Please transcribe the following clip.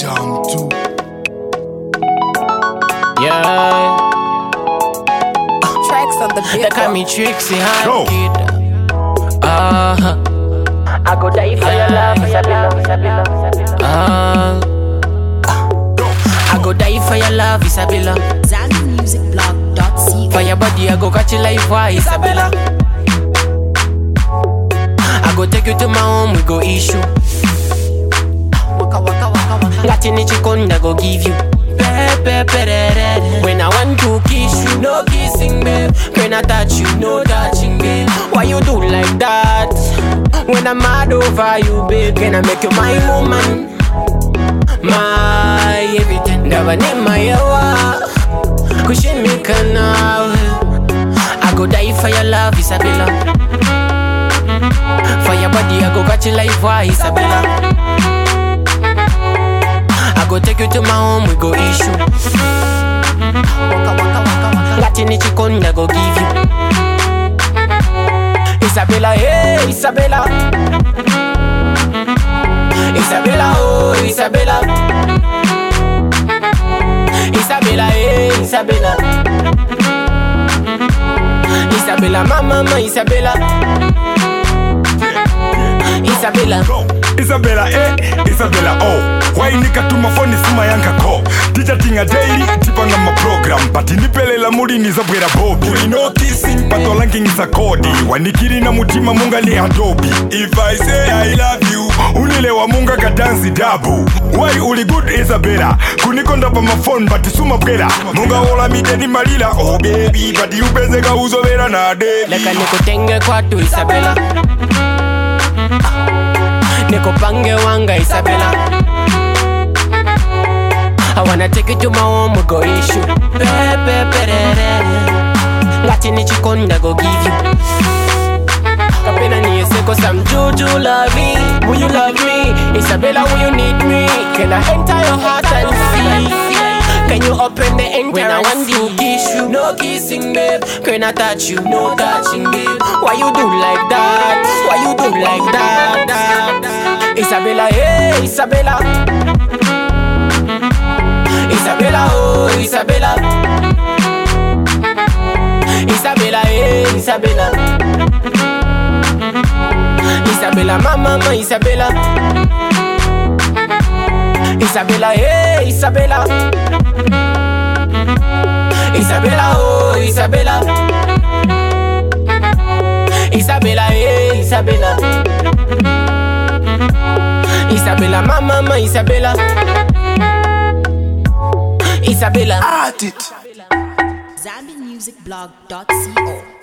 Jam too. Yeah. Tracks on the beat. They call me Trixie, huh? Go. I go die for your love, Isabella. I go die for your love, Isabella. ZambianMusicBlog.co. For your body, I go catch you life, why, Isabella? I go take you to my home, we go issue. Latini chikonda go give you. When I want to kiss you, no kissing, babe. When I touch you, no touching, babe. Why you do like that? When I'm mad over you, babe. Can I make you my woman? My everything. Never name my yawa. Cushion me canal. I go die for your love, Isabella. For your body, I go catch you life, why, Isabella? I go take you to my home, we go issue. Latini chikonda go give you. Isabella, hey, Isabella. Isabella, oh, Isabella. Isabella, hey, Isabella. Isabella, mama, Isabella. Isabella. Isabella, Isabella, oh. Why nika tuma phone sima yanka ko. Teacher tinga daily, tipanga ma program. Pati nipele la muri nizabwera bobi. We no kissing, pato lanking is a kodi. Wanikiri na mutima munga ni adobe. If I say I love you, unilewa munga kadansi dabu. Why uli good Isabella? Kunikonda pa ma phone, pati suma bwera. Munga ola mide ni malila, oh baby. Pati upezeka uzovera na debi. Leka nikutenge kwa tu Isabella. Niko pange wanga Isabella. I wanna take you to my home, we go issue. Latini chikonda go give you. Kapena ni seko some juju love me. Will you love me? Isabella, will you need me? Can I enter your heart and see? Can you open the enter when I want to kiss you? No kissing, babe. Can I touch you? No touching, babe. Why you do like that? Why you do like that? Isabella, hey, Isabella. Isabella, oh, Isabella. Isabella, hey, Isabella. Isabella, mama, Isabella. Isabella, hey, Isabella. Isabella, oh, Isabella. Isabella, hey, Isabella. Isabella, mama, Isabella. Isabella. At it. ZambianMusicBlog.co.